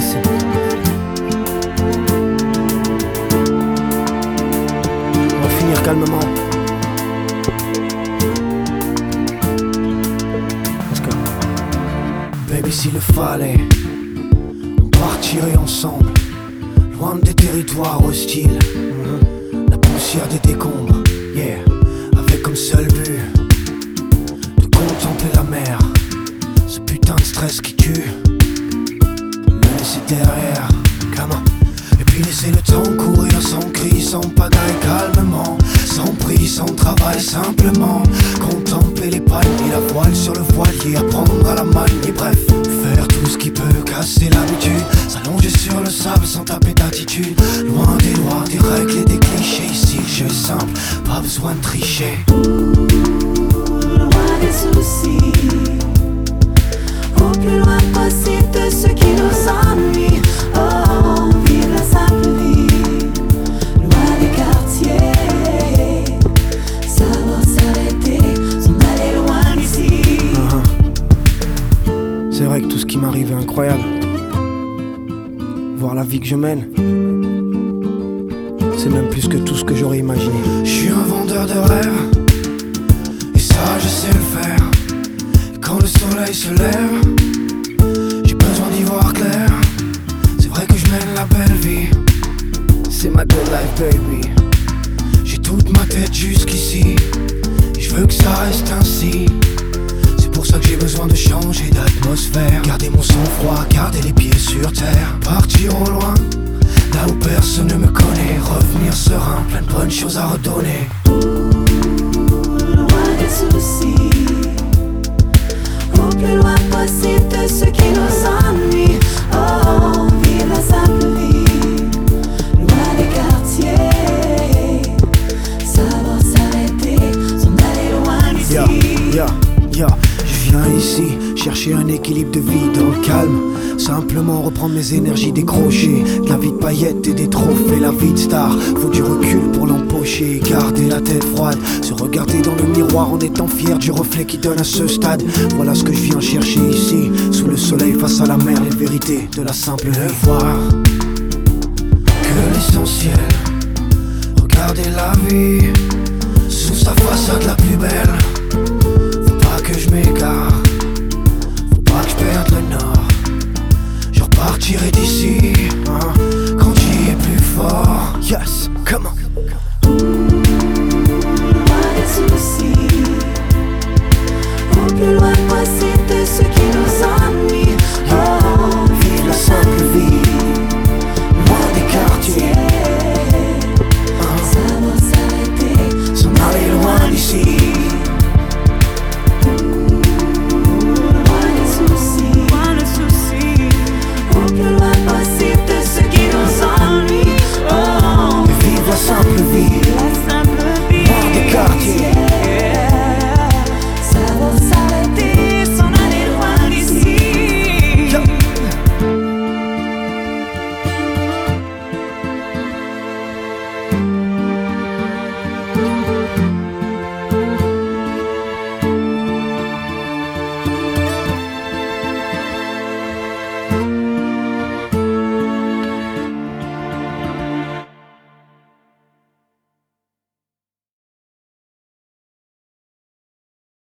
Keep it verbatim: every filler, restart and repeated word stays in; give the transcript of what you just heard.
Listen. On va finir calmement. Let's go. Baby, s'il le fallait, on partirait ensemble, loin des territoires hostiles. Mm-hmm. La poussière des décombres, yeah. Avec comme seul but de contempler la mer. Ce putain de stress qui tue, le laisser derrière, come on. Et puis laisser le temps courir sans cri, sans pagaille, calmement, sans prix, sans travail, simplement contempler les palmes et la voile sur le voilier, apprendre à la manier, bref, faire tout ce qui peut casser l'habitude, s'allonger sur le sable sans taper d'attitude, loin des lois, des règles et des clichés. Ici le jeu est simple, pas besoin de tricher. Loin des soucis, au plus loin possible de ce qui nous ennuie. Oh, vivre la simple vie, loin des quartiers, savoir s'arrêter, s'en aller loin d'ici. uh-huh. C'est vrai que tout ce qui m'arrive est incroyable. Voir la vie que je mène, c'est même plus que tout ce que j'aurais imaginé. Je suis un vendeur de rêves, et ça je sais le faire. Quand le soleil se lève, j'ai besoin d'y voir clair. C'est vrai que je mène la belle vie, c'est ma good life baby. J'ai toute ma tête jusqu'ici, et je veux que ça reste ainsi. C'est pour ça que j'ai besoin de changer d'atmosphère, garder mon sang-froid, garder les pieds sur terre. Partir au loin, là où personne ne me connaît, revenir serein, plein de bonnes choses à redonner. Loin des soucis, au plus loin possible de ce qui nous ennuie. Oh, vivre la simple vie, loin des quartiers, savoir s'arrêter, s'en aller loin d'ici. Yeah, yeah, yeah. Je viens ici chercher un équilibre de vie dans le calme, simplement reprendre mes énergies décrochées de la vie de paillettes et des trophées. La vie de star, faut du recul pour l'empocher, garder la tête froide, se regarder dans le miroir en étant fier du reflet qui donne à ce stade. Voilà ce que je viens chercher ici, sous le soleil face à la mer, les vérités de la simple vie. Voir que l'essentiel, regarder la vie sous sa façade la plus belle.